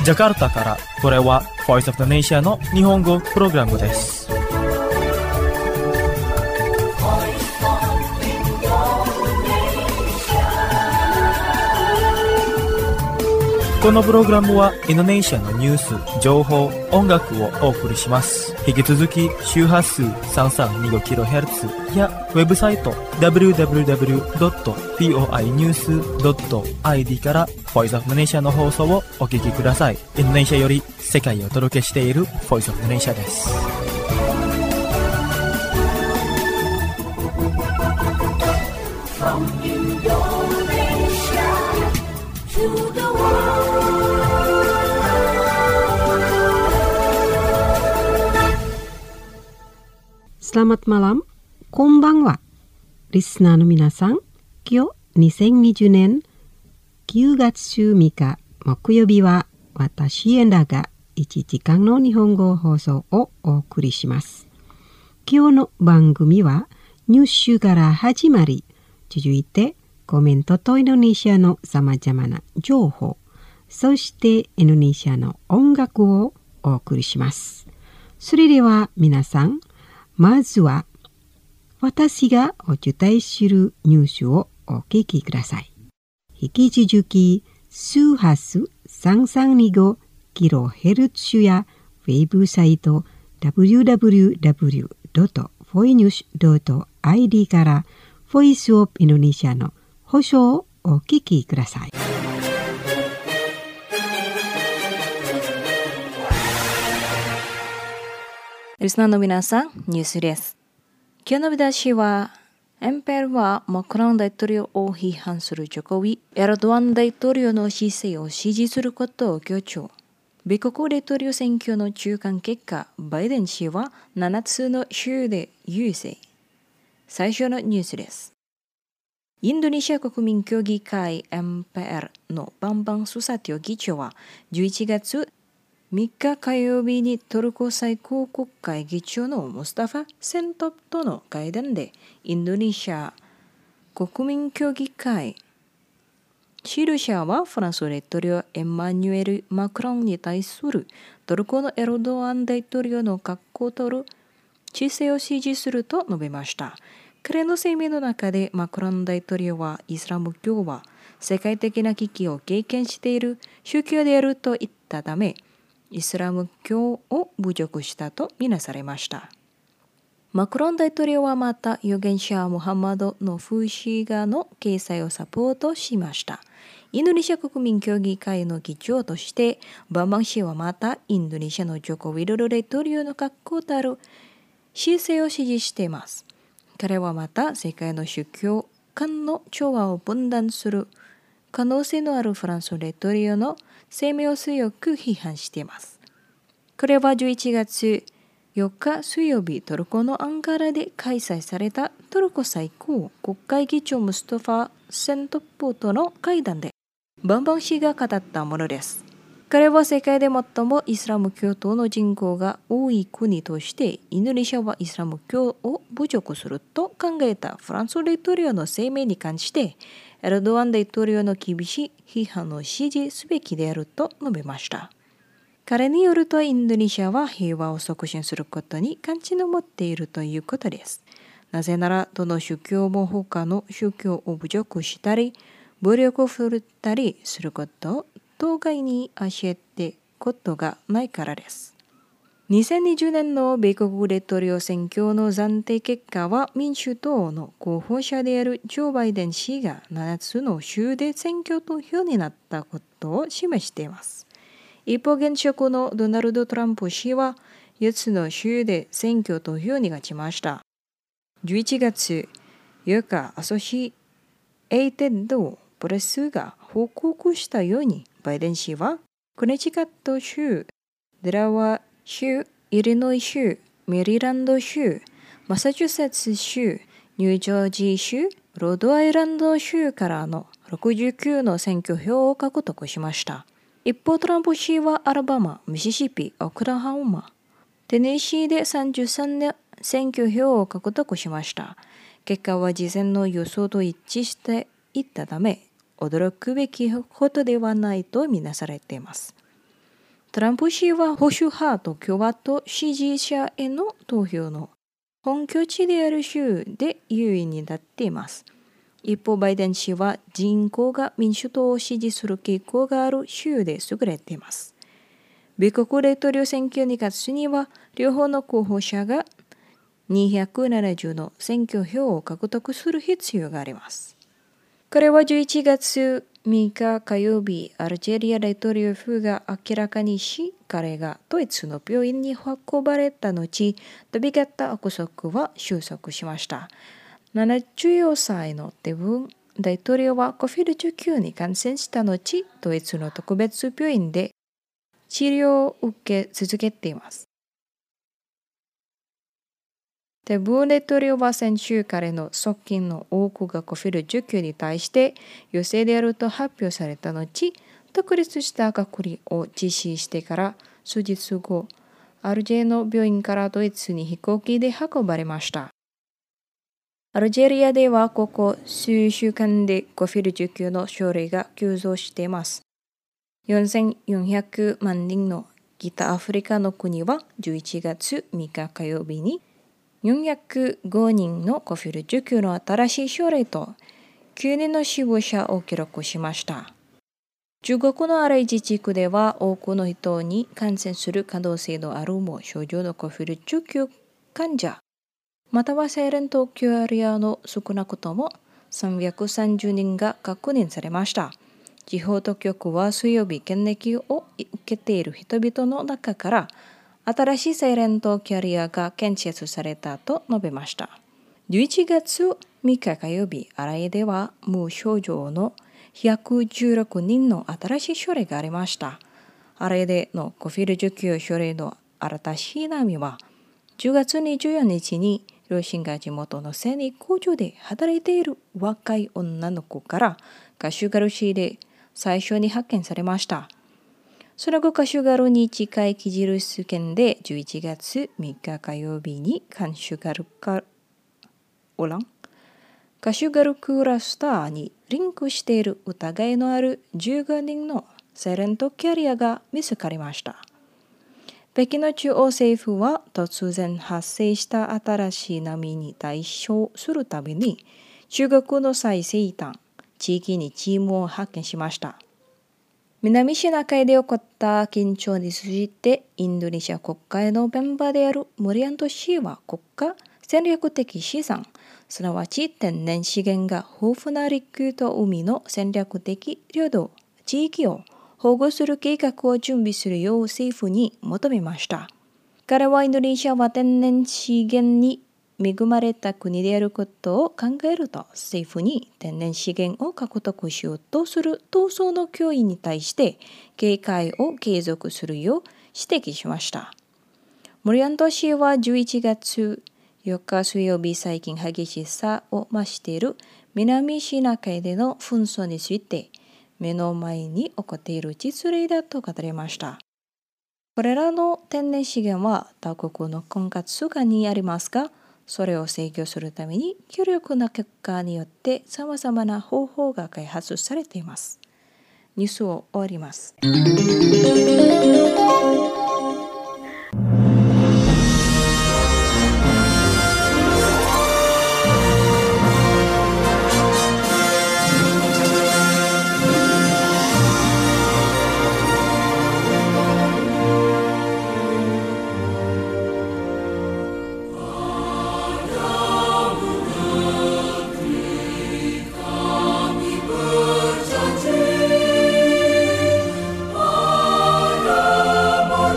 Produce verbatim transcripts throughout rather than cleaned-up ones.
ジャカルタからこれは Voice of the Nation の日本語プログラムです。このプログラムはインドネシアのニュース、情報、音楽をお送りします。引き続き周波数 さんさんにごキロヘルツ やウェブサイト ダブリューダブリューダブリュードットボイニュースドットアイディー から Voice of the Nation の放送をお聞きください。インドネシアより世界をお届けしている Voice of the Nation です。From Indonesia to the world. Selamat malam, こんばんは。リスナーの皆さん、今日にせんにじゅうねんきゅうがつじゅうみっか木曜日は私エンダがいちじかんの日本語放送をお送りします。今日の番組はニュースから始まり、続いてコメントとインドネシアのさまざまな情報、そしてインドネシアの音楽をお送りします。それでは皆さん、まずは私がお伝えするニュースをお聞きください。引き続き周波数 さんさんにごキロヘルツ やウェブサイト ダブリューダブリューダブリュードットボイニュースドットアイディー からボイスオブインドネシアの放送をお聞きください。 リスナーの皆さん、ニュースです。今日の見出しは、エンペルはマクロン大統領を批判するジョコビ、エルドアン大統領の姿勢を支持することを強調。米国大統領選挙の中間結果、バイデン氏はななつの州で優勢。最初のニュースです。インドネシア国民協議会 エムピーエル のバンバン・スサティオ議長はじゅういちがつみっか火曜日にトルコ最高国会議長のムスタファ・セントプとの会談でインドネシア国民協議会指導者はフランス大統領エマニュエル・マクロンに対するトルコのエルドアン大統領の格好を取る姿勢を支持すると述べました。彼の声明の中でマクロン大統領はイスラム教は世界的な危機を経験している宗教であると言ったため、イスラム教を侮辱したとみなされました。マクロン大統領はまた預言者ムハンマドの風刺画の掲載をサポートしました。インドネシア国民協議会の議長として、バンバン氏はまたインドネシアのジョコ・ウィドド大統領の確固たる姿勢を支持しています。彼はまた世界の宗教間の調和を分断する可能性のあるフランス大統領の声明を強く批判しています。これはじゅういちがつよっか水曜日、トルコのアンカラで開催されたトルコ最高国会議長ムスタファ・セントプとの会談でバンバン氏が語ったものです。彼は世界で最もイスラム教徒の人口が多い国としてインドネシアはイスラム教を侮辱すると考えたフランス大統領の声明に関してエルドアン大統領の厳しい批判を支持すべきであると述べました。彼によるとインドネシアは平和を促進することに関心を持っているということです。なぜならどの宗教も他の宗教を侮辱したり暴力を振るったりすることを当該に教えてことがないからです。にせんにじゅうねんの米国大統領選挙の暫定結果は民主党の候補者であるジョー・バイデン氏がななつの州で選挙投票になったことを示しています。一方、現職のドナルド・トランプ氏はよっつの州で選挙投票に勝ちました。じゅういちがつよっか、アソシエイテッド・プレスが報告したように、バイデン氏はコネチカット州、デラワー州、イリノイ州、メリーランド州、マサチューセッツ州、ニュージョージー州、ロードアイランド州からのろくじゅうきゅうの選挙票を獲得しました。一方、トランプ氏はアラバマ、ミシシピ、オクラホマ、テネシーでさんじゅうさんの選挙票を獲得しました。結果は事前の予想と一致していったため、驚くべきことではないとみなされています。 トランプ氏は保守派と共和党支持者への投票の本拠地である州で優位に立っています。一方、バイデン氏は人口が民主党を支持する傾向がある州で優れています。米国大統領選挙に勝つには、両方の候補者がにひゃくななじゅうの選挙票を獲得する必要があります。彼はじゅういちがつみっか火曜日、アルジェリア大統領府が明らかにし、彼がドイツの病院に運ばれた後、飛び交った憶測は収束しました。ななじゅうよんさいのデブン大統領はコビドじゅうきゅう に感染した後、ドイツの特別病院で治療を受け続けています。デブン大統領は先週、彼の側近の多くがコビドじゅうきゅう に対して陽性であると発表された後、独立した隔離を実施してから数日後、アルジェの病院からドイツに飛行機で運ばれました。アルジェリアではここ数週間でコビドじゅうきゅう の症例が急増しています。よんせんよんひゃくまんにんの北アフリカの国はじゅういちがつみっか火曜日によんひゃくごにんのコビドじゅうきゅう の新しい症例ときゅうにんの死亡者を記録しました。中国のアライ自治区では多くの人に感染する可能性のあるも症状のコビドじゅうきゅう患者、またはサイレントキャリアの少なくともさんびゃくさんじゅうにんが確認されました。地方当局は水曜日、検疫を受けている人々の中から新しいサイレントキャリアが検出されたと述べました。じゅういちがつみっか火曜日、アライでは無症状のひゃくじゅうろくにんの新しい症例がありました。アライでのコビドじゅうきゅう 症例の新たしい波は、じゅうがつにじゅうよっかに両親が地元の精肉工場で働いている若い女の子からカシュガル市で最初に発見されました。その後、カシュガルに近いキジルス県でじゅういちがつみっか火曜日にカシュガルカオランカシュガルクラスターにリンクしている疑いのあるじゅうごにんのサイレントキャリアが見つかりました。北京の中央政府は突然発生した新しい波に対処するために中国の最西端地域にチームを派遣しました。南シナ海で起こった緊張についてインドネシア国会のメンバーであるムリアント氏は国家戦略的資産、すなわち天然資源が豊富な陸と海の戦略的領土、地域を保護する計画を準備するよう政府に求めました。彼はインドネシアは天然資源に恵まれた国であることを考えると、政府に天然資源を獲得しようとする闘争の脅威に対して警戒を継続するよう指摘しました。モリアント氏はじゅういちがつよっか水曜日、最近激しさを増している南シナ海での紛争について、目の前に起こっている実例だと語りました。これらの天然資源は他国の管轄下にありますが、それを制御するために強力な結果によってさまざまな方法が開発されています。ニュースを終わります。 Berjanji, pada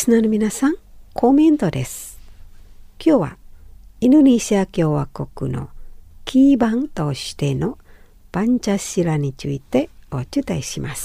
スナーの皆さん、コメントです。今日はインドネシア共和国の基盤としてのパンチャシラについてお伝えします。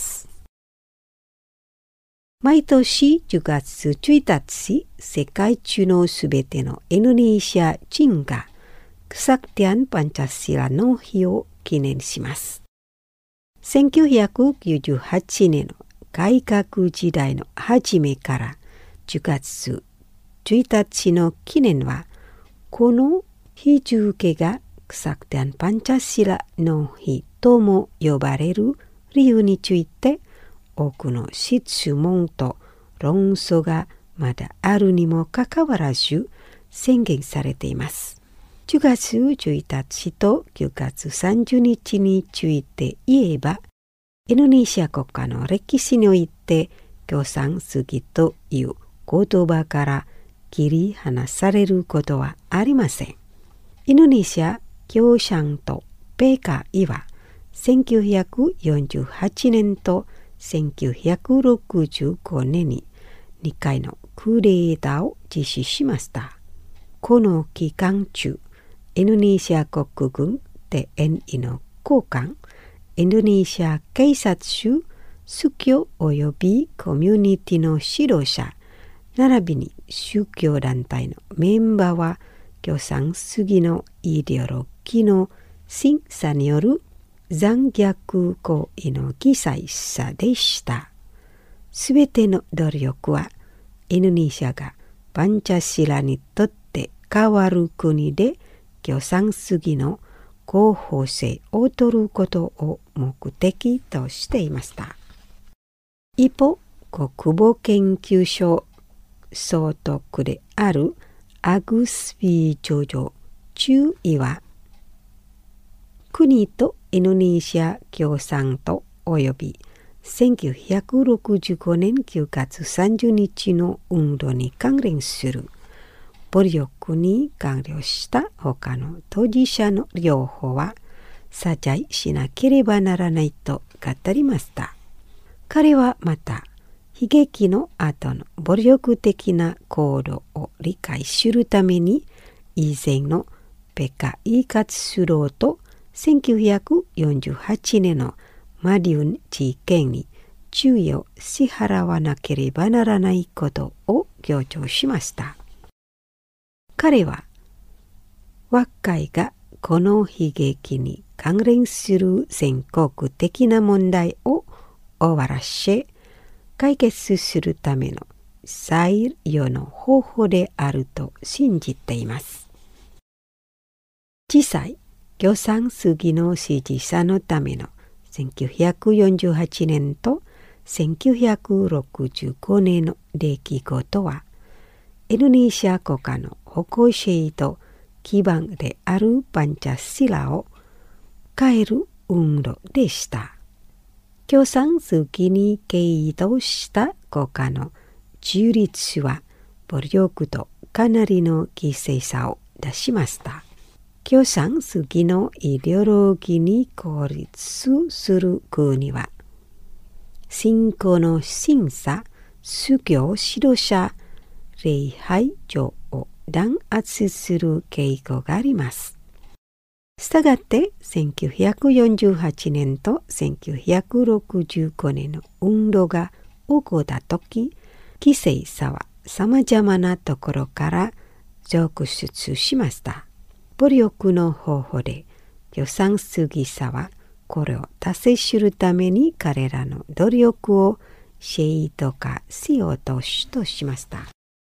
毎年じゅうがつついたち、世界中のすべてのインドネシア人がクサクティアンパンチャシラの日を記念します。せんきゅうひゃくきゅうじゅうはちねんの改革時代の初めからじゅうがつついたちの記念は、この日付がクサクティアンパンチャシラの日とも呼ばれる理由について、多くの質問と論争がまだあるにもかかわらず宣言されています。じゅうがつついたちとくがつさんじゅうにちについて言えば、インドネシア国家の歴史において共産主義という言葉から切り離されることはありません。インドネシア共産党ペーカーはせんきゅうひゃくよんじゅうはちねんとせんきゅうひゃくろくじゅうごねんににかいのクーデターを実施しました。この期間中、インドネシア国軍テエヌイの高官、インドネシア警察署、宗教及びコミュニティの指導者、並びに宗教団体のメンバーは共産主義のイデオロギーの審査による残虐行為の犠牲者でした。すべての努力はインドネシアがパンチャシラにとって変わる国で共産主義の合法性を取ることを目的としていました。一方、国防研究所総督であるアグスビージョジョ中尉は、国とインドネシア共産党及びせんきゅうひゃくろくじゅうごねんくがつさんじゅうにちの運動に関連する暴力に関与した他の当事者の両方は謝罪しなければならないと語りました。彼はまた、悲劇の後の暴力的な行動を理解するために、以前のペカイ活動とせんきゅうひゃくよんじゅうはちねんのマディウン事件に注意を支払わなければならないことを強調しました。彼は、和解がこの悲劇に関連する全国的な問題を終わらせ、解決するための最良の方法であると信じています。実際、共産主義の支持者のためのせんきゅうひゃくよんじゅうはちねんとせんきゅうひゃくろくじゅうごねんの出来事は、インドネシア国家の矛性と基盤であるパンチャシラを変える運動でした。共産主義に傾倒した国家の中立は暴力とかなりの犠牲者を出しました。共産主義のイデオロギーに孤立する国は、信仰の審査、宗教指導者、礼拝所を弾圧する傾向があります。したがってせんきゅうひゃくよんじゅうはちねんとせんきゅうひゃくろくじゅうごねんの運動が起こったとき、犠牲者は様々なところから続出しました。暴力の方法で共産主義者はこれを達成するために彼らの努力を正当化しようとしとしました。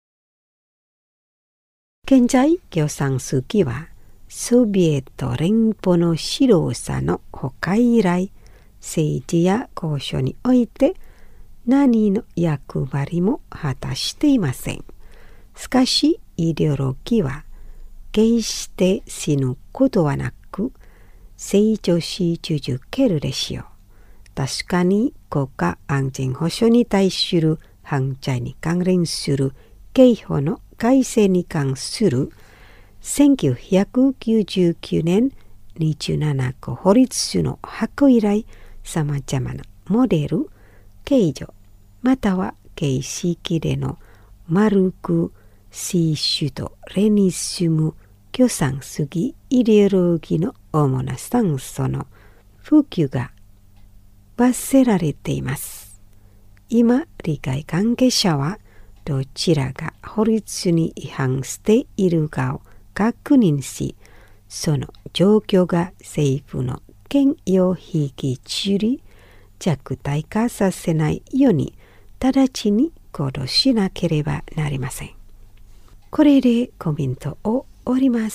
現在、共産主義はソビエト連邦の指導者の他以来、政治や交渉において何の役割も果たしていません。しかし、イデオロギーは決して死ぬことはなく、成長し続けるでしょう。確かに国家安全保障に対する犯罪に関連する刑法の改正に関するせんきゅうひゃくきゅうじゅうきゅうねんにじゅうななこ法律の発行以来、様々なモデル、形状、または形式でのマルク・シーシュとレニッシュム共産主義イデオロギーの主な酸素の普及が罰せられています。今、理解関係者はどちらが法律に違反しているかを確認し、その状況が政府の権威を引き散り、弱体化させないように直ちに行動しなければなりません。これでコメントを終わります。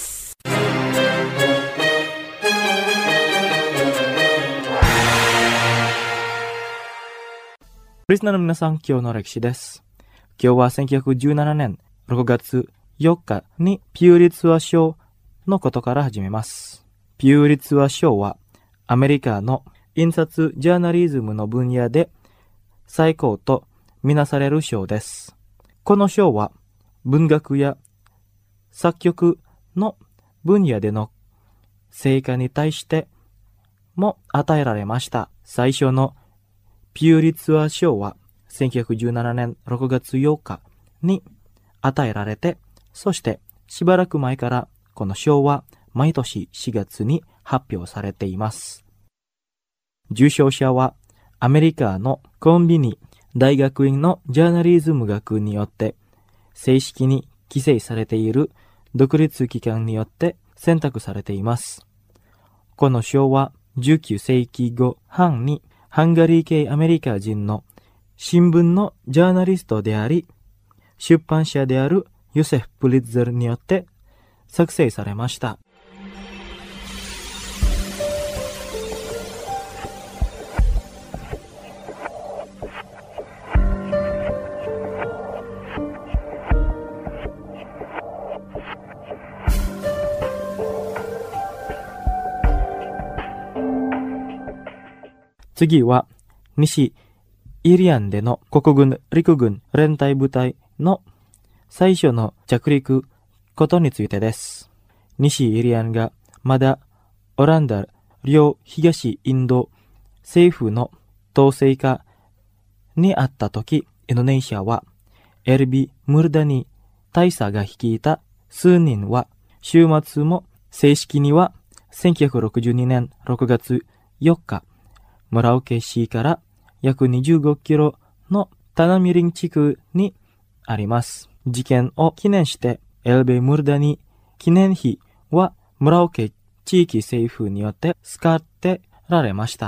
リスナーの皆さん、今日の歴史です。今日はせんきゅうひゃくじゅうななねんろくがつよっかにピューリッツァー賞のことから始めます。ピューリッツァー賞はアメリカの印刷ジャーナリズムの分野で最高とみなされる賞です。この賞は文学や作曲の分野での成果に対しても与えられました。最初のピューリッツァー賞はせんきゅうひゃくじゅうななねんろくがつようかに与えられて、そしてしばらく前からこの賞は毎年しがつに発表されています。受賞者はアメリカのコンビニ大学院のジャーナリズム学によって正式に規制されている独立機関によって選択されています。この賞はじゅうきゅうせいきご半にハンガリー系アメリカ人の新聞のジャーナリストであり、出版社であるヨセフ・プリッツェルによって作成されました。次は西イリアンでの国軍陸軍連隊部隊の最初の着陸ことについてです。西イリアンがまだオランダ領東インド政府の統制下にあったとき、インドネシアはエルビ・ムルダニ大佐が率いた数人は週末も正式にはせんきゅうひゃくろくじゅうにねんろくがつよっかムラオケ市から約にじゅうごキロのタナミリン地区にあります。事件を記念してエルベ・ムルダニ記念碑はムラオケ地域政府によって使ってられました。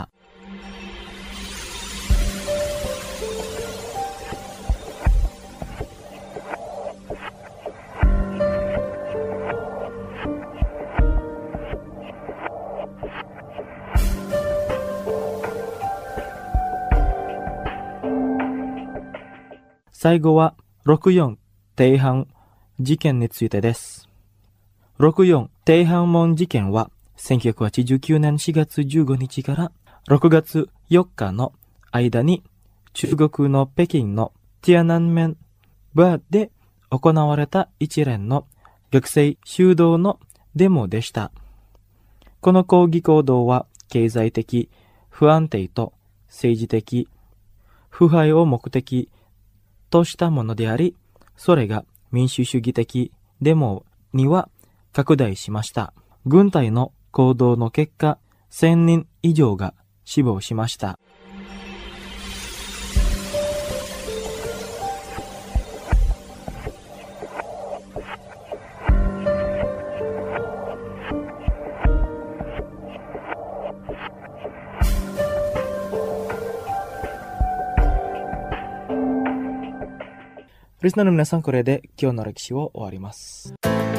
最後はろくよん天安事件についてです。ろくよん天安門事件はせんきゅうひゃくはちじゅうきゅうねんしがつじゅうごにちからろくがつよっかの間に中国の北京のティアナンメンバーで行われた一連の学生修道のデモでした。この抗議行動は経済的不安定と政治的腐敗を目的としたものであり、それが民主主義的デモには拡大しました。軍隊の行動の結果、せんにん以上が死亡しました。リスナーの皆さん、これで今日の歴史を終わります。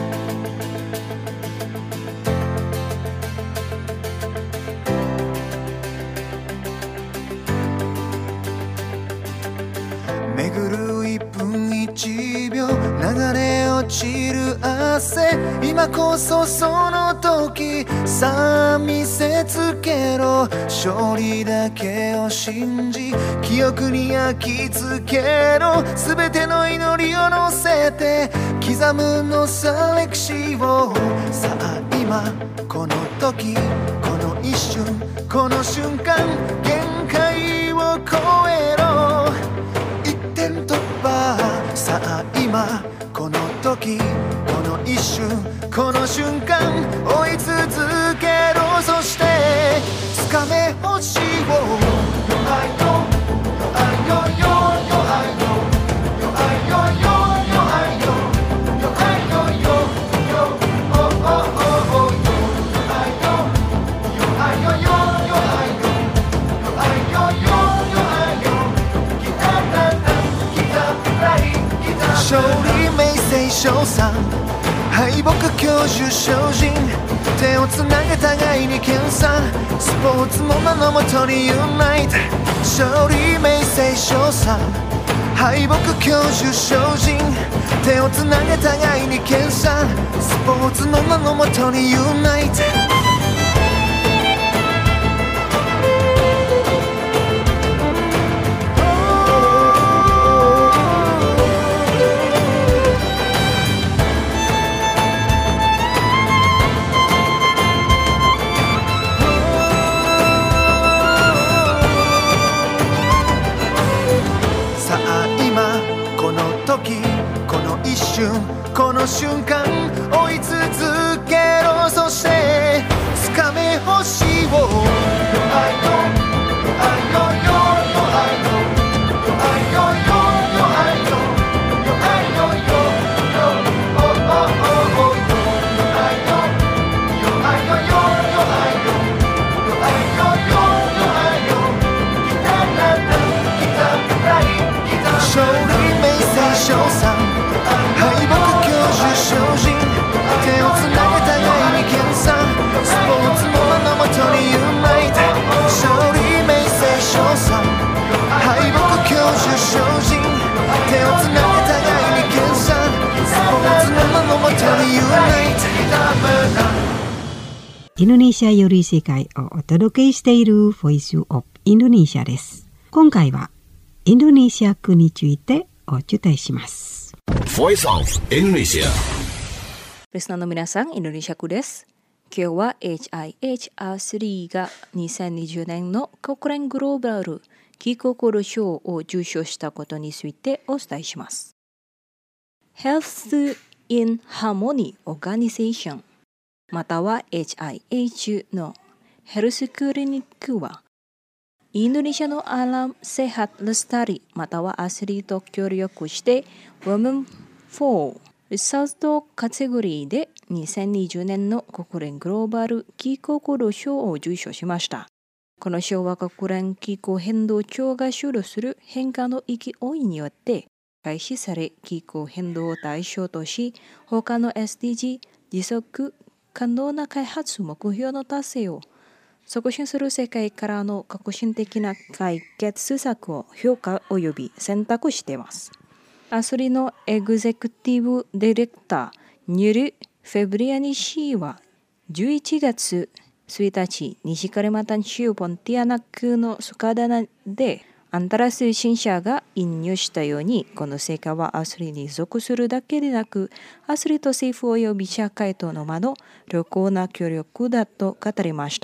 巡るいっぷんいちびょう流れ落ちる汗、今こそその時、さあ見せつけろ、勝利だけを信じ記憶に焼き付けろ、すべての祈りを乗せて刻むのさ歴史を、さあ今この時、この一瞬、この瞬間、限界を超えろ、一点突破、さあ今今この時この一瞬この瞬間追い続けろそして掴め星を Your eye yo Your eye yo yo Your eye yo Your eye yo yo Your eye yo Your eye yo yo yo Oh oh oh oh Your eye yo Your eye yo yo Your eye yo Your eye yo yo Your eye yo Kita datang kita raih kita 勝利名声称賛敗北教授精進手をつなげ互いに研鑽スポーツの名のもとにユナイト勝利名声称賛敗北教授精進手をつなげ互いに研鑽スポーツの名のもとにユナイトこの瞬間追い続けろそして掴め星を Your eye yo Your eye yo yo Your eye yo Your eye yo yo Your eye yo Your eye yo yo yo Oh oh oh oh Your eye yo Your eye yo yo Your eye yo Your eye yo yo Your eye yo Kita datang kita raih kita 勝利名声称賛敗北精進手をつなげ互いに研鑽スポーツの名のもとにユナイト勝利名声称賛敗北教授精進手をつなげ互いに研鑽スポーツの名のもとにユナイトインドネシアより世界をお届けしているボイスオブインドネシアです。今回はインドネシア区についてお伝えします。 Voice of Indonesia。 リスナーの皆さん、インドネシア区です。今日は エイチアイエイチアールスリー がにせんにじゅうねんの国連グローバル気候行動賞を受賞したことについてお伝えします。Health in Harmony Organization または エイチアイエイチ のヘルスクリニックはインドネシアのアラムセハットレスタリまたはアスリート協力して Women for リサートカテゴリーでにせんにじゅうねんの国連グローバル気候行動賞を受賞しました。この賞は国連気候変動庁が主導する変化の勢いによって開始され気候変動を対象とし他の エスディージー 持続可能な開発目標の達成を促進する世界からの革新的な解決策を評価及び選択しています。アスリのエグゼクティブディレクターニュル・フェブリアニ氏はじゅういちがつついたち西カリマンタン州ポンティアナ区のスカダナでアンタラ通信社が引用したようにこの成果はアスリに属するだけでなくアスリと政府及び社会との間の良好な協力だと語りました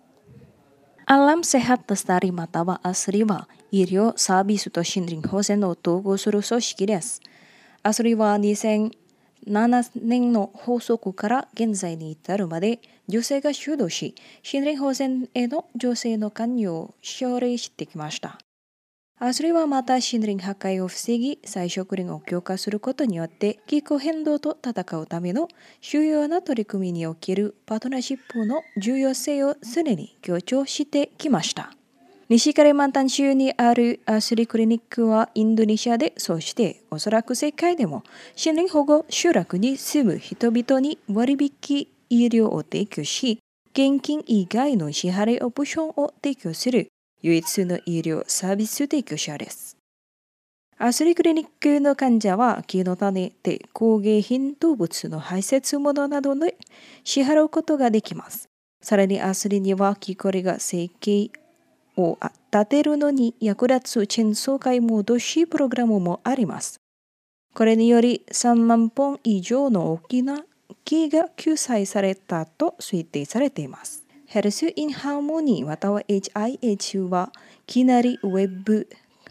。Alam Sehat Lestari またはアスリは医療サービスと森林保全を統合する組織です。アスリはにせんななねんの発足から現在に至るまで女性が主導し森林保全への女性の関与を奨励してきました。アスリはまた森林破壊を防ぎ再植林を強化することによって気候変動と戦うための主要な取り組みにおけるパートナーシップの重要性を常に強調してきました。西カリマンタン州にあるアスリクリニックはインドネシアでそしておそらく世界でも森林保護集落に住む人々に割引医療を提供し現金以外の支払いオプションを提供する唯一の医療サービス提供者です。アスリクリニックの患者は木の種で工芸品動物の排泄物などで支払うことができます。さらにアスリには木こりが生計を立てるのに役立つチェーンソー買い戻しプログラムもあります。これによりさんまんぽん以上の大きな木が救済されたと推定されています。ヘルス・イン・ハーモニーまたは エイチアイエイチ は、きなりウェブ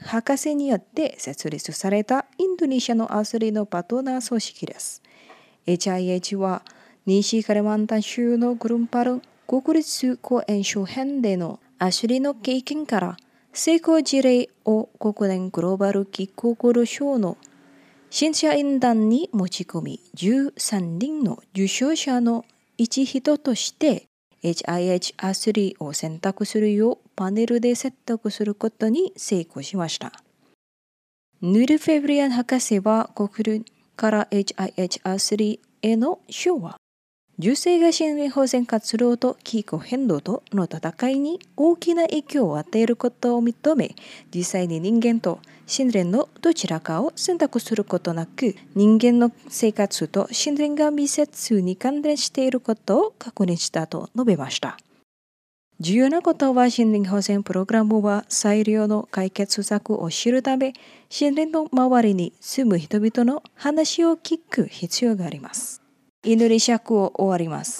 博士によって設立されたインドネシアのアスリートのパートナー組織です。エイチアイエイチ は西カリマンタン州のグルンパルン国立公園周辺でのアスリートの経験から成功事例を国連グローバル気候賞の審査員団に持ち込み、じゅうさんにんの受賞者の一人として エイチアイエイチ アスリートを選択するようパネルで説得することに成功しました。ヌル・フェブリアン博士は国連から エイチアイエイチ アスリートへの賞は女性が森林保全活動と気候変動との戦いに大きな影響を与えることを認め、実際に人間と森林のどちらかを選択することなく、人間の生活と森林が密接に関連していることを確認したと述べました。重要なことは、森林保全プログラムは最良の解決策を知るため、森林の周りに住む人々の話を聞く必要があります。インドネシア語を終わります。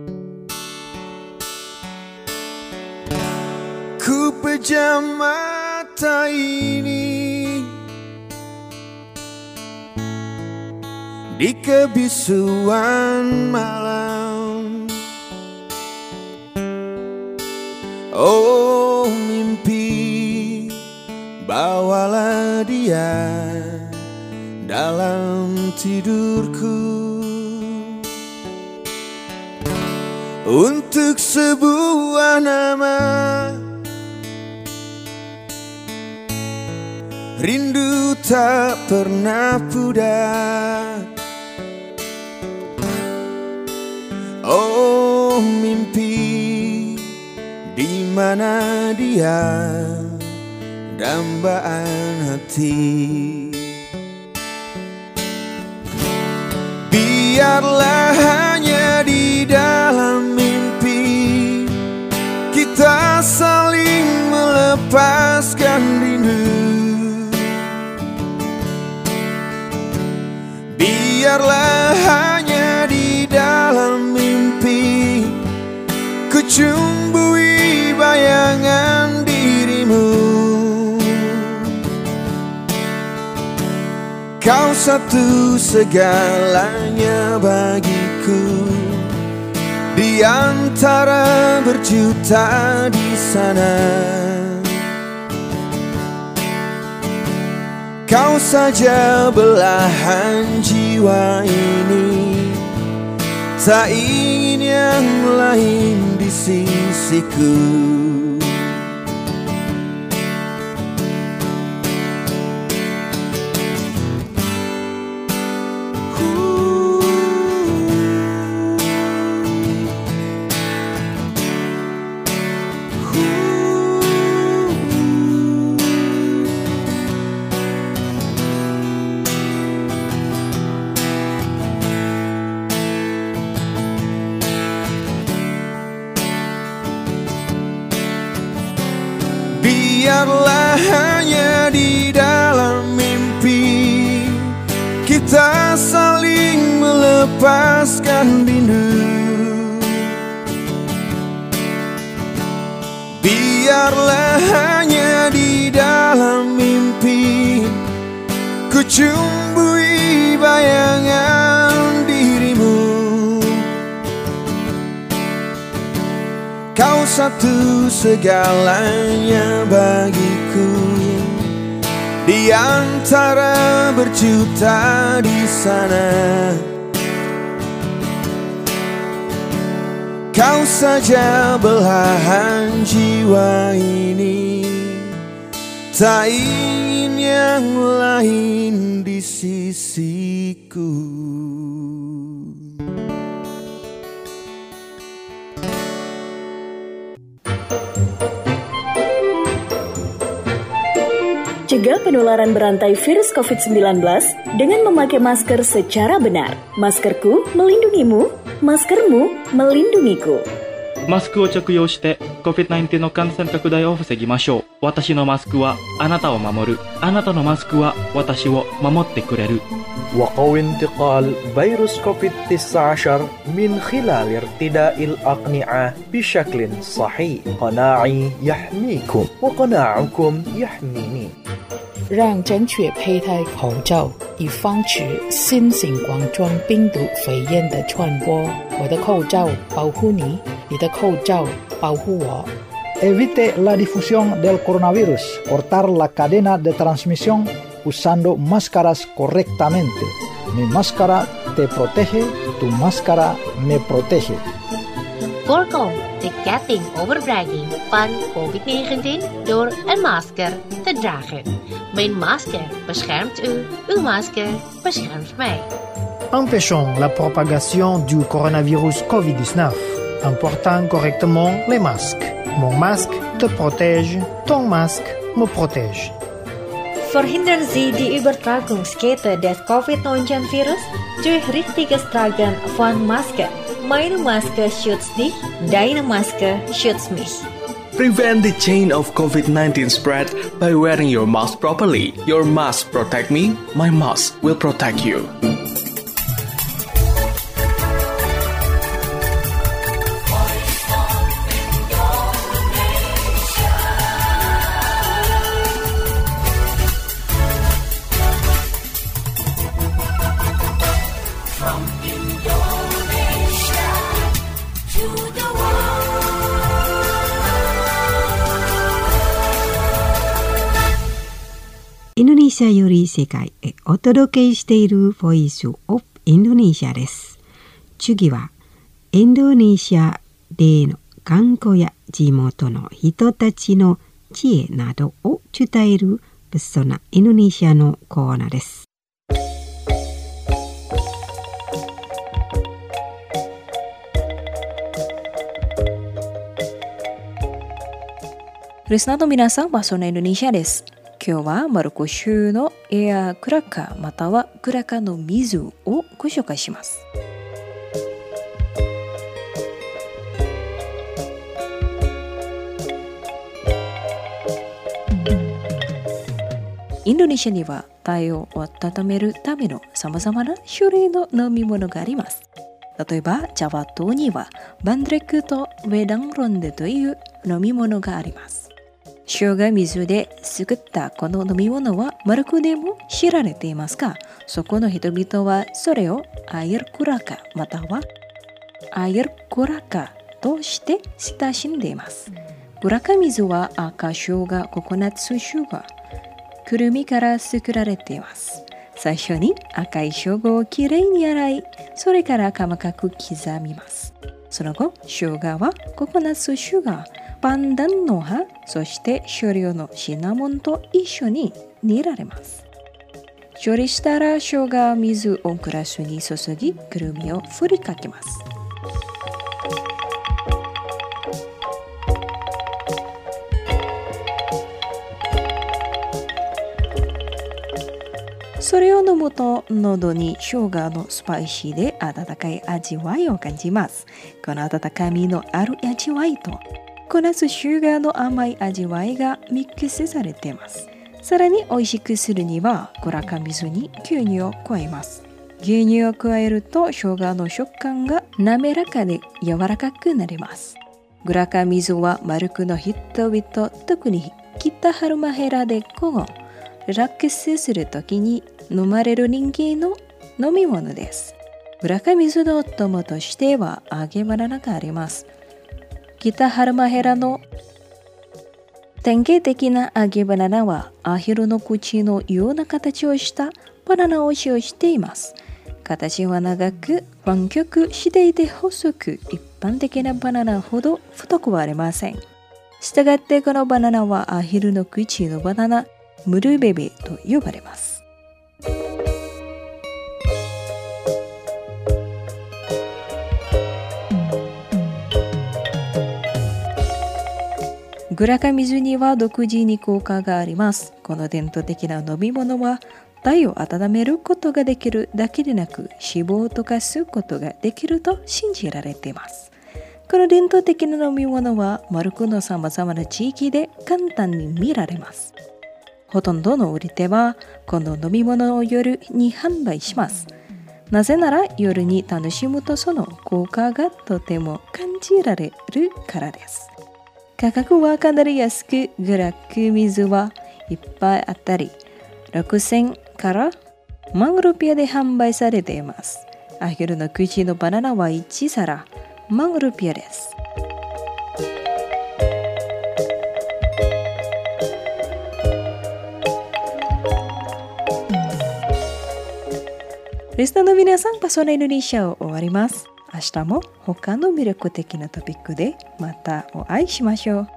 Ku pejam mata ini di kebisuan malam. Oh mimpi, bawalah dia dalam tidurku untuk sebuah nama. Rindu tak pernah pudar. Oh mimpi, di mana dia dambaan hati. Biarlah hanya di dalam mimpi kita saling melepaskan rindu. Biarlah hanya di dalam mimpi ku cumbui bayangan dirimu. Kau satu segalanya bagiku, di antara berjuta di sana. Kau saja belahan jiwa ini, tak ingin yang lain di sisiku. Biarlah hanya di dalam mimpi kita saling melepaskan rindu. Biarlah hanya di dalam mimpi ku cumbui bayangan dirimu. Kau satu segalanya bagiku, di antara berjuta di sana. Kau saja belahan jiwa ini, tak ingin yang lain di sisiku. Cegah penularan berantai virus covid sembilan belas dengan memakai masker secara benar. Maskerku melindungimu, maskermu melindungiku. マスクを着用して コビッドナインティーン の感染拡大を防ぎましょう。私のマスクはあなたを守る。あなたのマスクは私を守ってくれる。 وقوي انتقال فيروس كوفيد تسعة عشر من خلال ارتداء الأقنعة بشكل صحيح. قناعي يحميكم وقناعكم يحميني. 让正确佩戴口罩，以防止新型冠状病毒肺炎的传播。我的口罩保护你，你的口罩保护我。 Evite la difusión del coronavirus. Cortar la cadena de transmisión usando máscaras correctamente. Mi máscara te protege, tu máscara me protege. Voorkom de ketting overbrenging van covid negentien door een masker te dragen. Mijn masker beschermt u, uw masker beschermt mij. Empêchons la propagation du coronavirus covid dix-neuf en portant correctement les masques. Mon masque te protège, ton masque me protège. Verhindern Sie die Übertragungskette des covid neunzehn virus durch richtiges Tragen von Maske. Meine Maske schützt dich, deine Maske schützt mich. Prevent the chain of covid nineteen spread by wearing your mask properly. Your mask protect me, my mask will protect you. インドネシアより世界へお届けしているボイスオブインドネシアです。次はインドネシアでの観光や地元の人たちの知恵などを伝えるブッソナインドネシアのコーナーです。 リスナーの皆さん、バソナインドネシアです。今日はマルコ州のエアクラッカーまたはクラッカーの水をご紹介します。インドネシアには体を温めるためのさまざまな種類の飲み物があります。例えばジャワ島にはバンドレックとウェダンロンデという飲み物があります。塩が水で作ったこの飲み物はマルコでも知られていますが、そこの人々はそれをアイルクラカまたはアイルクラカとして親しんでいます。クラカ水は赤生姜、ココナッツシュガー、くるみから作られています。最初に赤い生姜をきれいに洗い、それから細かく刻みます。その後、生姜はココナッツシュガー、パンダンの葉、そして少量のシナモンと一緒に煮られます。処理したら生姜水をグラスに注ぎ、くるみを振りかけます。それを飲むと喉に生姜のスパイシーで温かい味わいを感じます。この温かみのある味わいとココナッツシュガーの甘い味わいがミックスされています。さらに美味しくするにはクラカ水に牛乳を加えます。牛乳を加えると生姜の食感が滑らかで柔らかくなります。クラカ水はマルコの人々、特に北ハルマヘラで午後リラックスするときに飲まれる人気の飲み物です。クラカ水のお供としては揚げバナナがあります。北ハルマヘラの典型的な揚げバナナはアヒルの口のような形をしたバナナを使用しています。形は長く湾曲していて細く、一般的なバナナほど太くはありません。したがってこのバナナはアヒルの口のバナナ、ムルベベと呼ばれます。グラカ水には独自に効果があります。この伝統的な飲み物は体を温めることができるだけでなく、脂肪を溶かすことができると信じられています。この伝統的な飲み物はマルコのさまざまな地域で簡単に見られます。ほとんどの売り手はこの飲み物を夜に販売します。なぜなら夜に楽しむとその効果がとても感じられるからです。価格はかなり安く、グラック水はいっぱいあったりろくせんから万ルピアで販売されています。アヒルの口のバナナはいち皿万ルピアです。リスナーの皆さん、パソナインドネシアを終わります。明日も他の魅力的なトピックでまたお会いしましょう。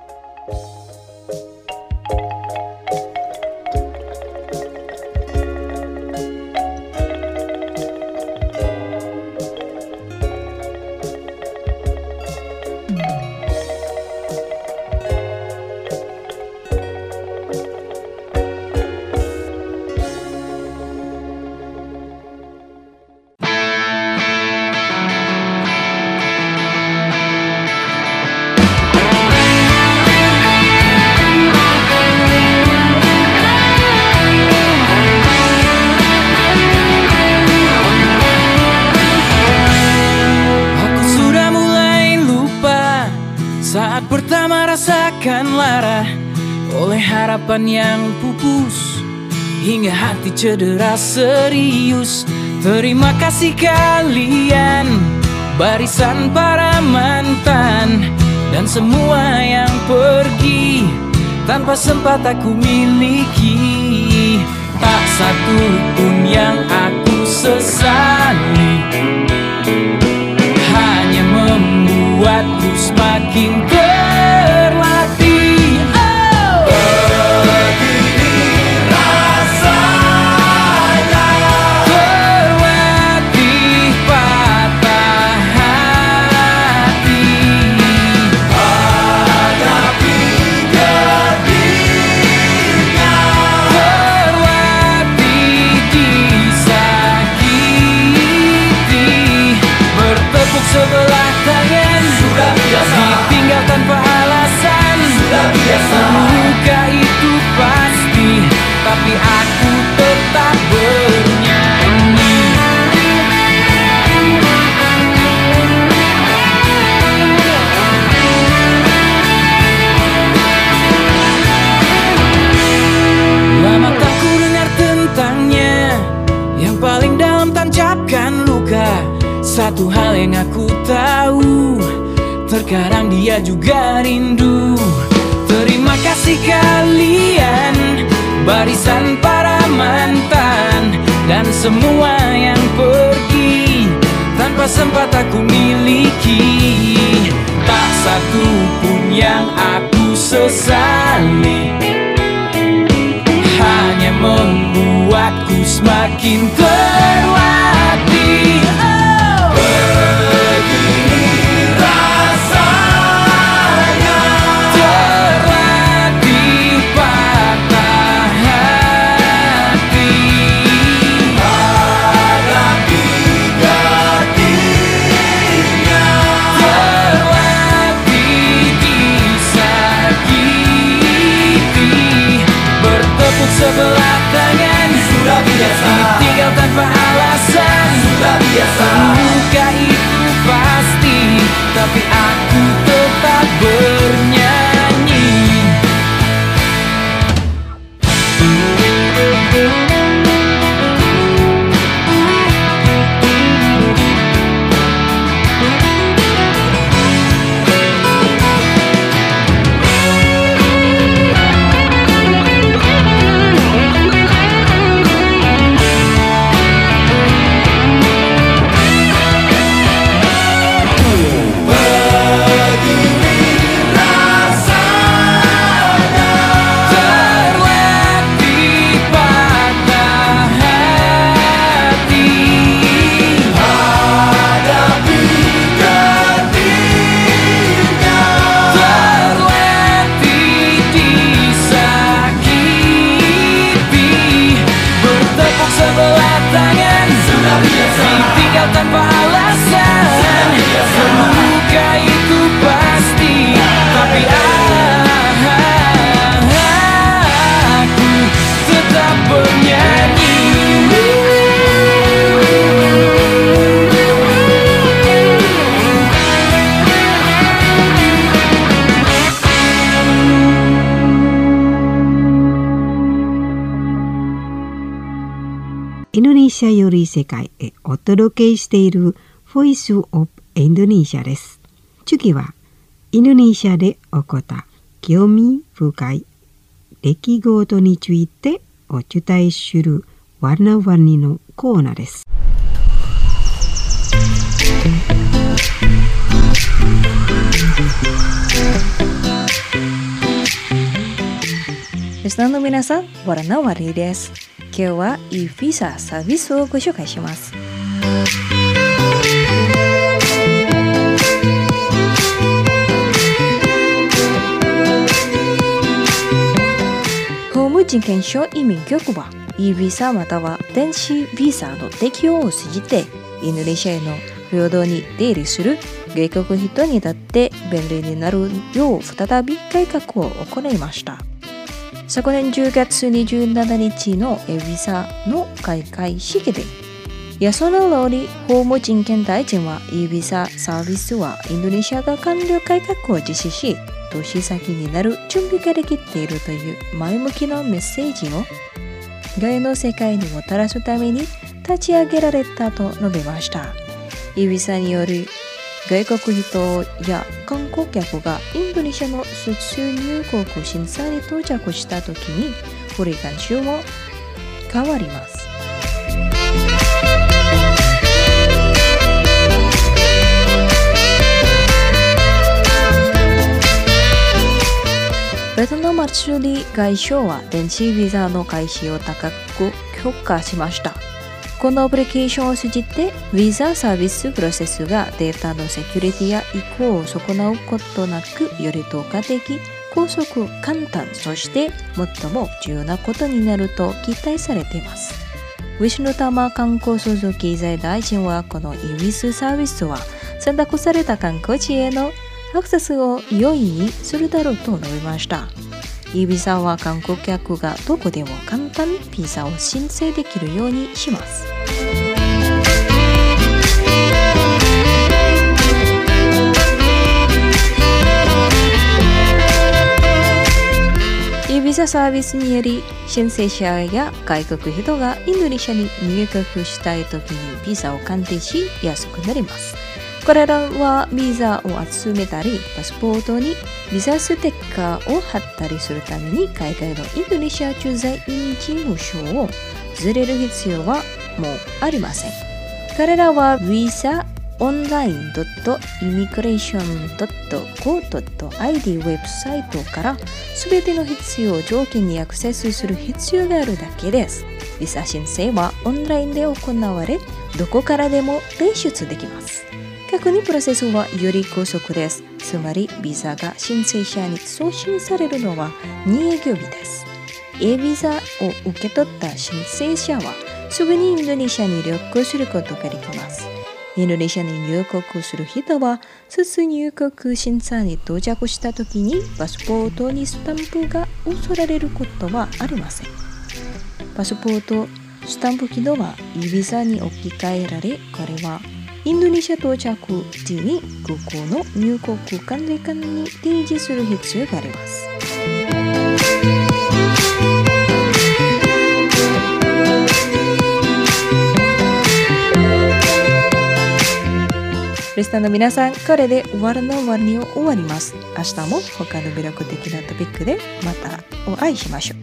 Saat pertama rasakan lara oleh harapan yang pupus, hingga hati cedera serius. Terima kasih kalian, barisan para mantan, dan semua yang pergi tanpa sempat aku miliki. Tak satu pun yang aku sesali, hanya membuatku semakin terlatih. Oh, begini rasanya terlatih patah hati, hadapi gedihnya, terlatih disakiti, bertepuk sebelah tangan, sudah biasa, ditinggal tanpa alasan, sudah biasa, luka itu pasti, tapi aku tetap bernyanyi. Lama tak ku dengar tentangnya, yang paling dalam tancapkan luka. Satu hal yang aku tahu, terkadang dia juga rindu. Terima kasih kalian, barisan para mantan, dan semua yang pergi tanpa sempat aku miliki. Tak satu pun yang aku sesali, hanya membuatku semakin terlatih. Oh, begini rasanya terlatih patah hati, hadapi gedihnya, terlatih disakiti, bertepuk sebelah tangan, sudah biasa, ditinggal tanpa シアより世界へお届けしているボイスオブインドネシアです。次はインドネシアで起こった興味深い出来事についてお伝えするワナワニのコーナーです。 リスナーの皆さん、ワナワニです。今日は e ビザサービスをご紹介します。法務人権証移民局は e ビザまたは電子ビザの適用を通じてインドネシアへの平等に出入りする外国人にとって便利になるよう再び改革を行いました。昨年じゅうがつにじゅうしちにちの e ビザの開会式でヤソナロリ法務人権大臣は e ビザサービスはインドネシアが官僚改革を実施し投資先になる準備ができているという前向きなメッセージを外の世界にもたらすために立ち上げられたと述べました。 e ビザによる外国人や観光客がインドネシアの出入国審査に到着したときに法律慣習も変わります。ベトナムチュリ外相は電子ビザの開始を高く評価しました。このアプリケーションを通じてビザサービスプロセスがデータのセキュリティや移行を損なうことなくより透過的、高速、簡単、そして最も重要なことになると期待されています。ウィシュヌタマ観光創造経済大臣はこの e ビザサービスは選択された観光地へのアクセスを容易にするだろうと述べました。e ビザは観光客がどこでも簡単にビザを申請できるようにします。e ビザサービスにより申請者や外国人がインドネシアに入国したいときにビザを鑑定しやすくなります。これらはビザを集めたりパスポートにビザステッカーを貼ったりするために海外のインドネシア駐在員事務所をずれる必要はもうありません。彼らは ビザオンラインドットイミグレーションドットコードットアイディー ウェブサイトからすべての必要条件にアクセスする必要があるだけです。ビザ申請はオンラインで行われどこからでも提出できます。確認プロセスはより高速です。つまりビザが申請者に送信されるのはに営業日です。e ビザを受け取った申請者はすぐにインドネシアに旅行することができます。インドネシアに入国する人は出入国審査に到着したときにパスポートにスタンプが押されることはありません。パスポートスタンプ機能は e ビザに置き換えられ、これはインドネシア到着時に空港の入国管理官に提示する必要があります。リスナーの皆さん、これでワナワニを終わります。明日も他の魅力的なトピックでまたお会いしましょう。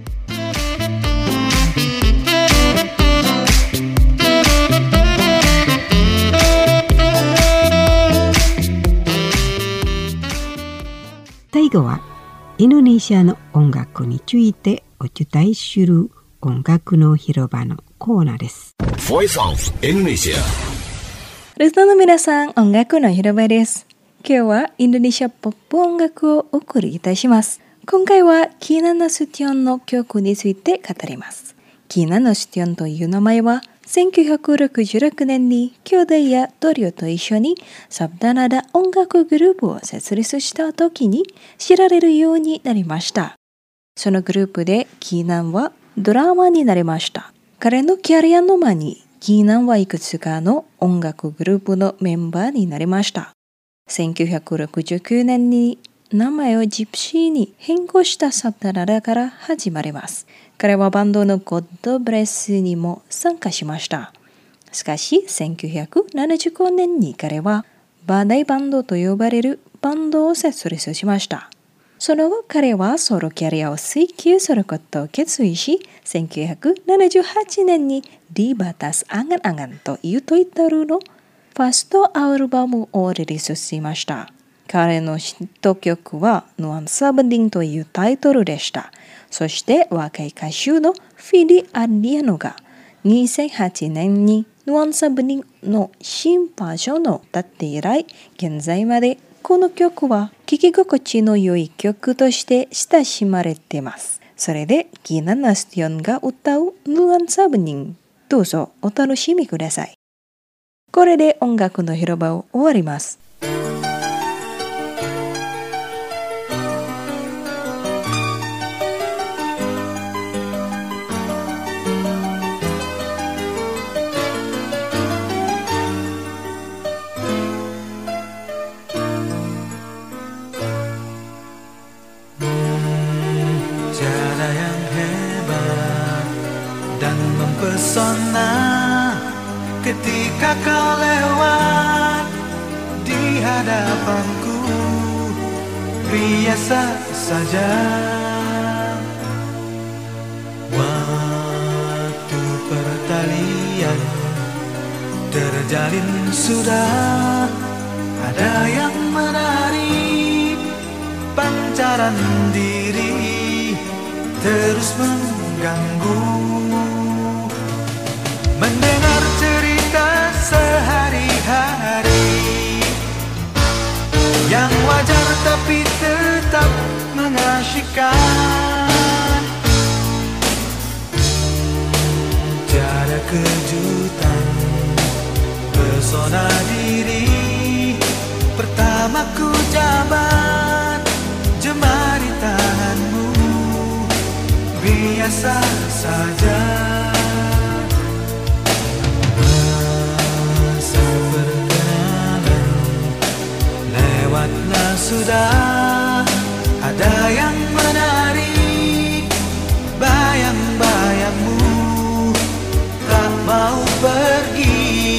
最後はインドネシアの音楽についてお伝えする音楽の広場のコーナーです。 Voice of Indonesia。 リスナーの皆さん、音楽の広場です。今日はインドネシアポップ音楽をお送りいたします。今回はキーナ・ナスティオンの曲について語ります。キーナ・ナスティオンという名前はせんきゅうひゃくろくじゅうろくねんに兄弟や同僚と一緒にサブダナダ音楽グループを設立した時に知られるようになりました。そのグループでキーナンはドラマーになりました。彼のキャリアの間にキーナンはいくつかの音楽グループのメンバーになりました。せんきゅうひゃくろくじゅうきゅうねんに名前をジプシーに変更したサブダナダから始まります。彼はバンドのゴッドブレスにも参加しました。 しかしせんきゅうひゃくななじゅうごねんに彼はバーダイバンドと呼ばれるバンドを設立しました。その後彼はソロキャリアを追求することを決意し、せんきゅうひゃくななじゅうはちねんにDi Batas Angan-Anganというタイトルのファーストアルバムをリリースしました。彼のヒット曲はNuansa Beningというタイトルでした。そして若い歌手のフィリ・アディアノがにせんはちねんにNuansa Beningの新バージョンを歌って以来、現在までこの曲は聴き心地の良い曲として親しまれています。それでGina Nasutionが歌うNuansa Bening、どうぞお楽しみください。これで音楽の広場を終わります。 Ketika kau lewat di hadapanku, biasa saja. Waktu pertalian terjalin sudah ada yang menarik, pancaran diri terus mengganggu. Mendengar cerita sehari-hari yang wajar tapi tetap mengasyikkan. Tiada kejutan, pesona diri pertamaku jabat jemari tanganmu, biasa saja. Lewatlah sudah ada yang menarik, bayang-bayangmu tak mau pergi.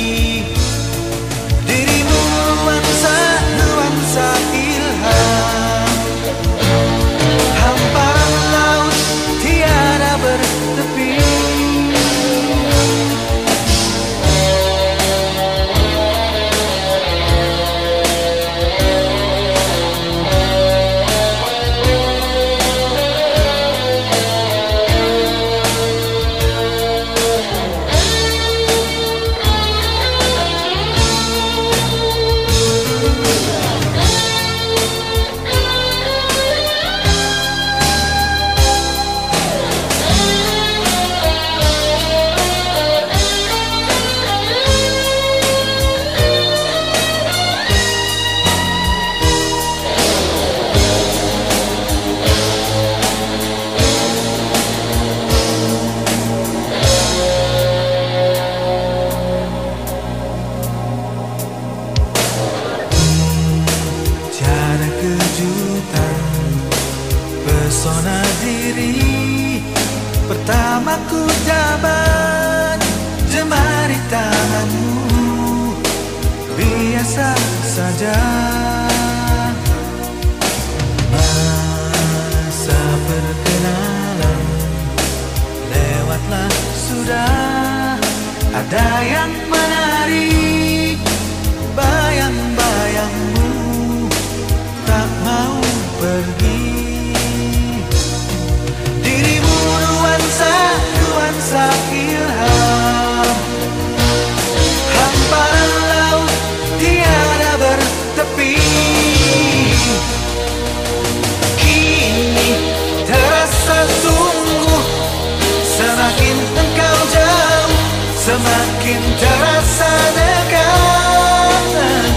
Dirimu nuansa-nuansa ilham, hamparan laut tiada bertepi. Pesona diri pertamaku jabat jemari tanganmu, biasa saja. Masa perkenalan lewatlah sudah ada yang menarik, bayang-bayangmu tak mau pergi. Nuansa ilham, hamparan laut tiada bertepi. Kini terasa sungguh, semakin engkau jauh, semakin terasa dekat.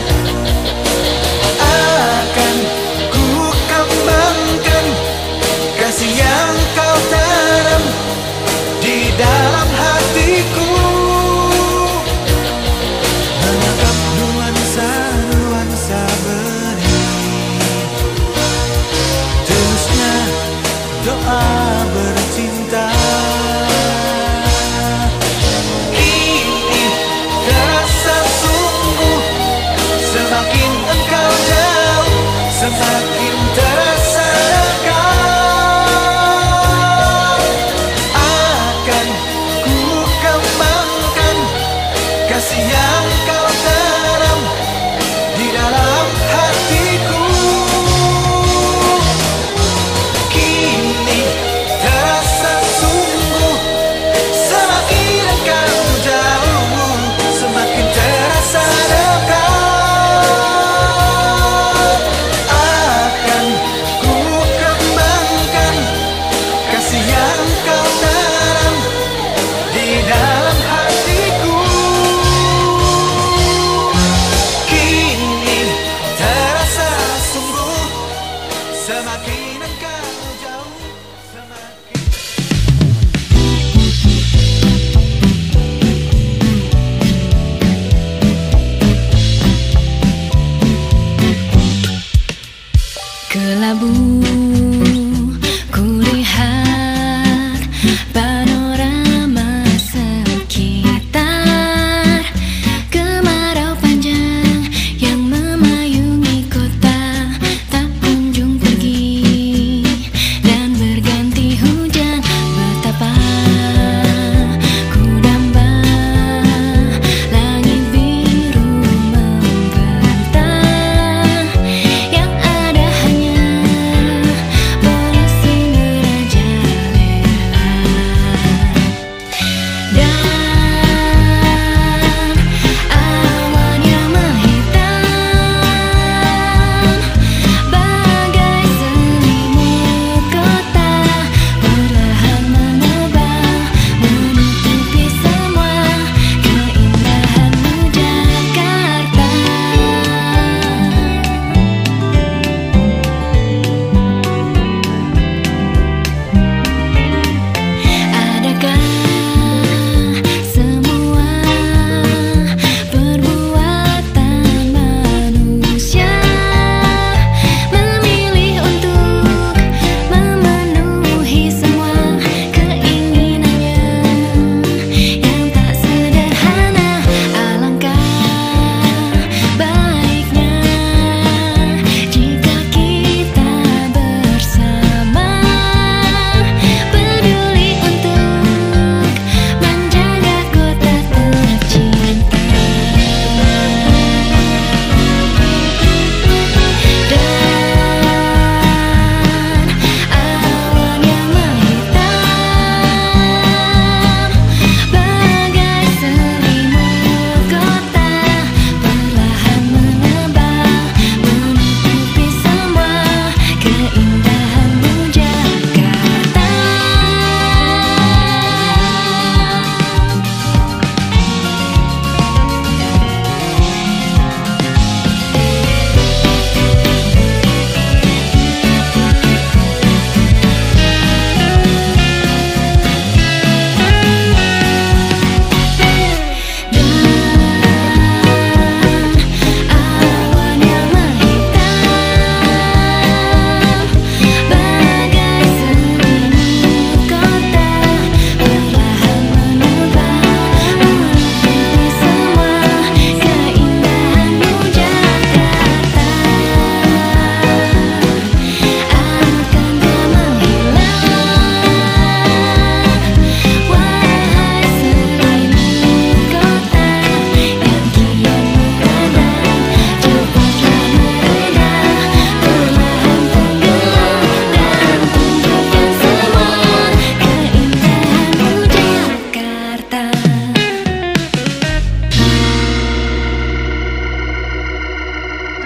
Akan ku kembangkan kasih yang kau tanam di dalam hatiku, menangkap nuansa-nuansa benih, terusnya doa bercinta. Kini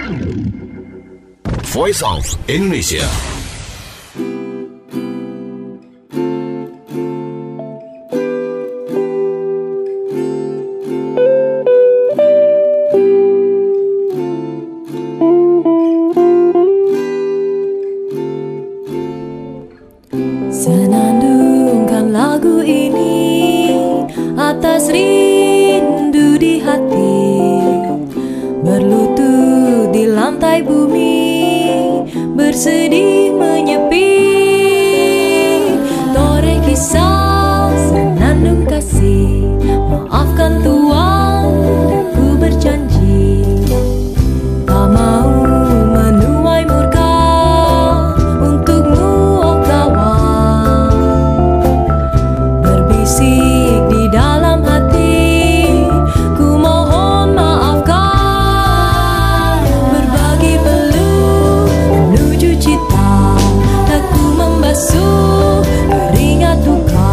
Voice of Indonesia. Senandungkan lagu ini atas rindu di hati, berlutut di lantai bumi, bersedih menyepi. Toreh kisah senandung kasih, maafkan Tuhan dan ku berjanji tak mau menuai murka untukmu, oh kawan. Berbisik di dalam hati, ku mohon maafkan. Berbagi peluk menuju cita, aku membasuh keringat duka.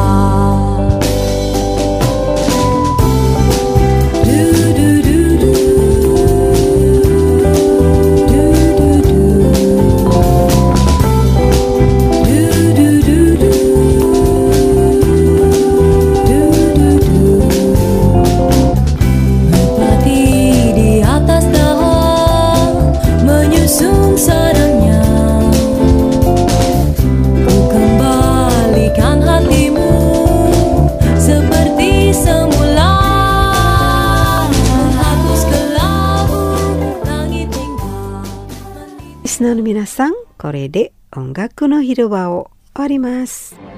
Listenerの皆さん、これで音楽の広場を終わります。